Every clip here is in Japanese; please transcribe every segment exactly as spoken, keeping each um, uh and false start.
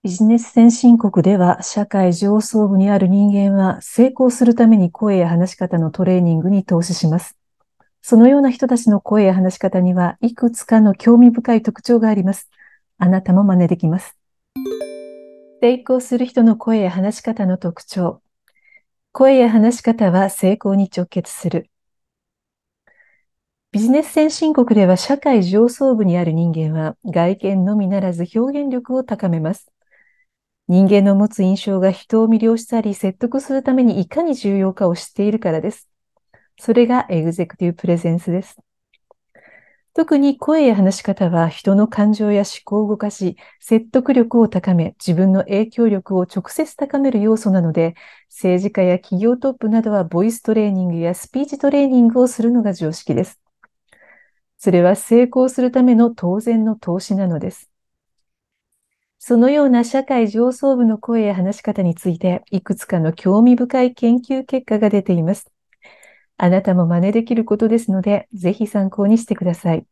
ビジネス先進国では、社会上層部にある人間は成功するために声や話し方のトレーニングに投資します。そのような人たちの声や話し方にはいくつかの興味深い特徴があります。あなたも真似できます。成功する人の声や話し方の特徴。声や話し方は成功に直結する。ビジネス先進国では社会上層部にある人間は外見のみならず表現力を高めます。人間の持つ印象が人を魅了したり説得するためにいかに重要かを知っているからです。それがエグゼクティブプレゼンスです。特に声や話し方は人の感情や思考を動かし、説得力を高め、自分の影響力を直接高める要素なので、政治家や企業トップなどはボイストレーニングやスピーチトレーニングをするのが常識です。それは成功するための当然の投資なのです。そのような社会上層部の声や話し方について、いくつかの興味深い研究結果が出ています。あなたも真似できることですので、ぜひ参考にしてください。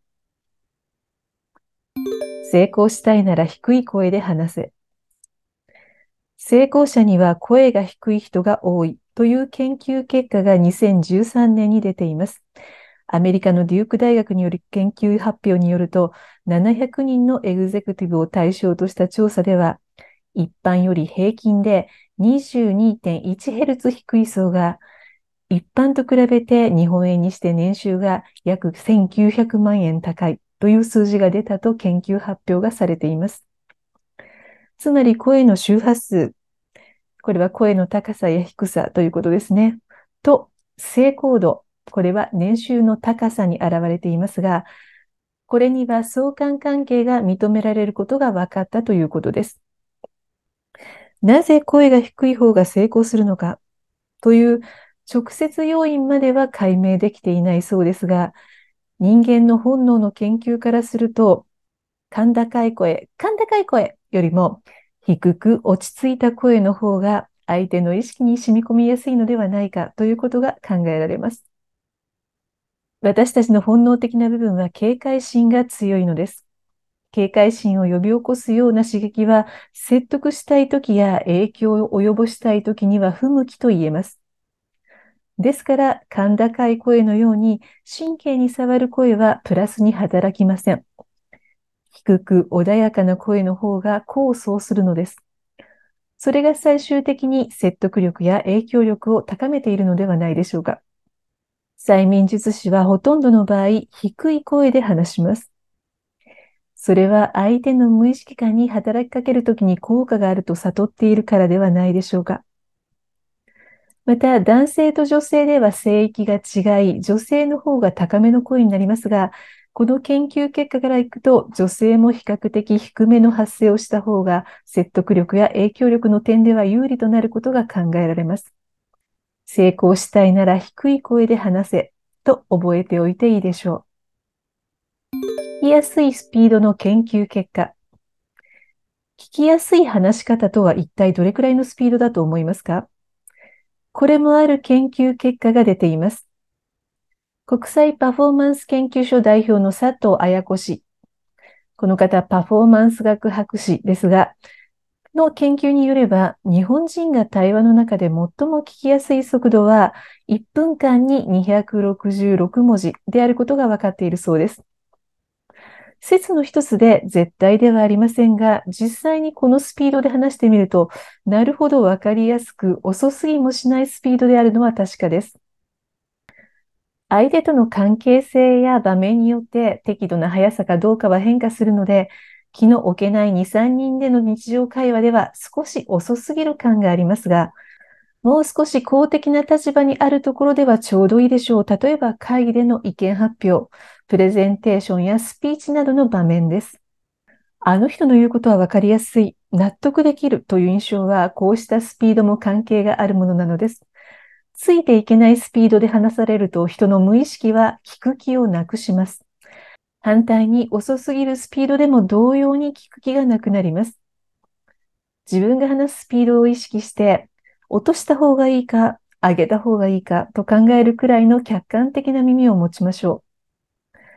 成功したいなら低い声で話せ。成功者には声が低い人が多いという研究結果がにせんじゅうさんねんに出ています。アメリカのデューク大学による研究発表によると、ななひゃくにんのエグゼクティブを対象とした調査では、一般より平均で にじゅうにてんいちヘルツ 低い層が、一般と比べて日本円にして年収が約せんきゅうひゃくまんえん高いという数字が出たと研究発表がされています。つまり声の周波数、これは声の高さや低さということですね。と、成功度、これは年収の高さに現れていますが、これには相関関係が認められることが分かったということです。なぜ声が低い方が成功するのかという直接要因までは解明できていないそうですが、人間の本能の研究からすると、甲高い声、甲高い声よりも低く落ち着いた声の方が相手の意識に染み込みやすいのではないかということが考えられます。私たちの本能的な部分は警戒心が強いのです。警戒心を呼び起こすような刺激は説得したいときや影響を及ぼしたいときには不向きと言えます。ですから、甲高い声のように神経に触る声はプラスに働きません。低く穏やかな声の方が功を奏するのです。それが最終的に説得力や影響力を高めているのではないでしょうか。催眠術師はほとんどの場合、低い声で話します。それは相手の無意識下に働きかけるときに効果があると悟っているからではないでしょうか。また、男性と女性では声域が違い、女性の方が高めの声になりますが、この研究結果からいくと、女性も比較的低めの発声をした方が、説得力や影響力の点では有利となることが考えられます。成功したいなら低い声で話せ、と覚えておいていいでしょう。聞きやすいスピードの研究結果。聞きやすい話し方とは一体どれくらいのスピードだと思いますか？これもある研究結果が出ています。国際パフォーマンス研究所代表の佐藤綾子氏。この方、パフォーマンス学博士ですが、の研究によれば、日本人が対話の中で最も聞きやすい速度はいっぷんかんににひゃくろくじゅうろくもじであることが分かっているそうです。説の一つで絶対ではありませんが、実際にこのスピードで話してみると、なるほど分かりやすく遅すぎもしないスピードであるのは確かです。相手との関係性や場面によって適度な速さかどうかは変化するので、気の置けないに、さんにんでの日常会話では少し遅すぎる感がありますが、もう少し公的な立場にあるところではちょうどいいでしょう。例えば会議での意見発表、プレゼンテーションやスピーチなどの場面です。あの人の言うことは分かりやすい、納得できるという印象は、こうしたスピードも関係があるものなのです。ついていけないスピードで話されると、人の無意識は聞く気をなくします。反対に遅すぎるスピードでも同様に聞く気がなくなります。自分が話すスピードを意識して、落とした方がいいか、上げた方がいいかと考えるくらいの客観的な耳を持ちましょう。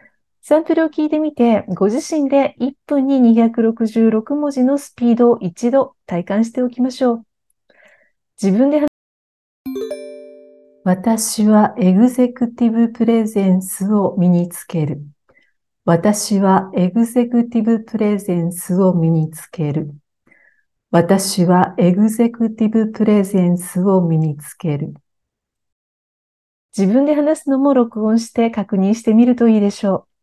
サンプルを聞いてみて、ご自身でいっぷんににひゃくろくじゅうろく文字のスピードを一度体感しておきましょう。自分で話私はエグゼクティブプレゼンスを身につける。私はエグゼクティブプレゼンスを身につける。私はエグゼクティブプレゼンスを身につける。自分で話すのも録音して確認してみるといいでしょう。